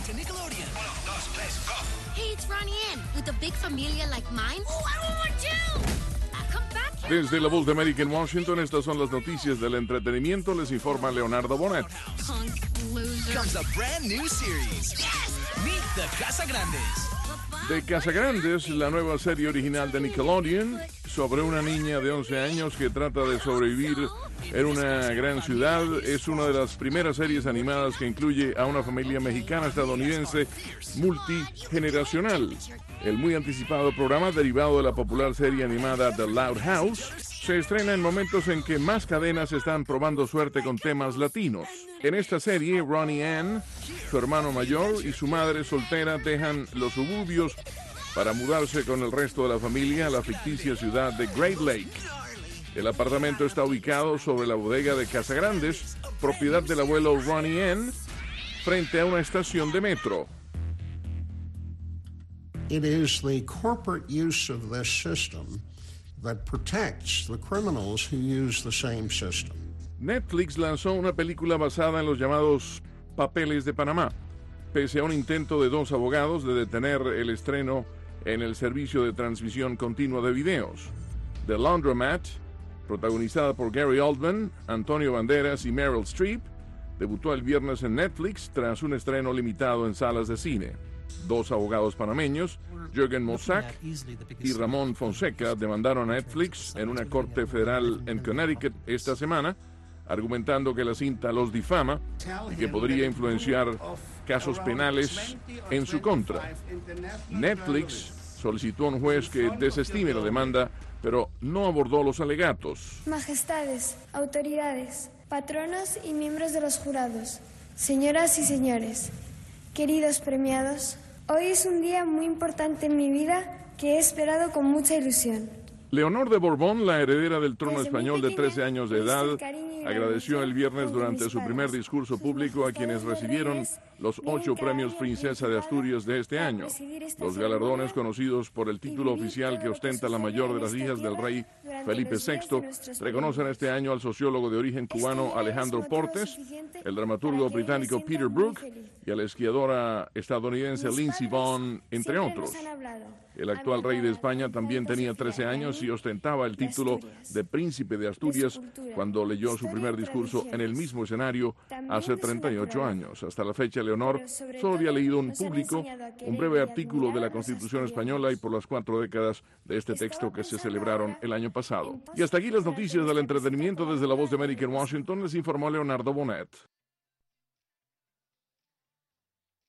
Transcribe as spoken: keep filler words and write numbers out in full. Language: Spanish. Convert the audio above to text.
en Nickelodeon. Uno, dos, tres, go. Hey, it's Ronnie Ann. With a big familia like mine. Oh, I want one too. Uh, come back here. Desde la Voz de América en Washington, estas son las noticias del entretenimiento. Les informa Leonardo Bonet. Punk loser. Comes a brand new series. Yes! Meet the Casagrandes. De Casagrandes, la nueva serie original de Nickelodeon sobre una niña de once años que trata de sobrevivir en una gran ciudad. Es una de las primeras series animadas que incluye a una familia mexicana-estadounidense multigeneracional. El muy anticipado programa, derivado de la popular serie animada The Loud House, se estrena en momentos en que más cadenas están probando suerte con temas latinos. En esta serie, Ronnie Ann, su hermano mayor y su madre soltera dejan los suburbios para mudarse con el resto de la familia a la ficticia ciudad de Great Lake. El apartamento está ubicado sobre la bodega de Casagrandes, propiedad del abuelo Ronnie Ann, frente a una estación de metro. It is the corporate use of this system that protects the criminals who use the same system. Netflix lanzó una película basada en los llamados Papeles de Panamá, pese a un intento de dos abogados de detener el estreno en el servicio de transmisión continua de videos. The Laundromat, protagonizada por Gary Oldman, Antonio Banderas y Meryl Streep, debutó el viernes en Netflix tras un estreno limitado en salas de cine. Dos abogados panameños, Jürgen Mossack y Ramón Fonseca, demandaron a Netflix en una corte federal en Connecticut esta semana, argumentando que la cinta los difama y que podría influenciar casos penales en su contra. Netflix solicitó a un juez que desestime la demanda, pero no abordó los alegatos. Majestades, autoridades, patronos y miembros de los jurados, señoras y señores, queridos premiados, hoy es un día muy importante en mi vida que he esperado con mucha ilusión. Leonor de Borbón, la heredera del trono español de trece años de edad, agradeció el viernes durante su primer discurso público a quienes recibieron los ocho premios Princesa de Asturias de este año. Los galardones, conocidos por el título oficial que ostenta la mayor de las hijas del rey Felipe sexto, reconocen este año al sociólogo de origen cubano Alejandro Portes, el dramaturgo británico Peter Brook y a la esquiadora estadounidense Lindsey Vonn, entre otros. El actual rey de España también tenía trece años y ostentaba el título de Príncipe de Asturias cuando leyó su primer discurso en el mismo escenario hace treinta y ocho años. Hasta la fecha, Leonor solo había leído un público, un breve artículo de la Constitución española y por las cuatro décadas de este texto que se celebraron el año pasado. Y hasta aquí las noticias del entretenimiento desde la Voz de América en Washington, les informó Leonardo Bonet.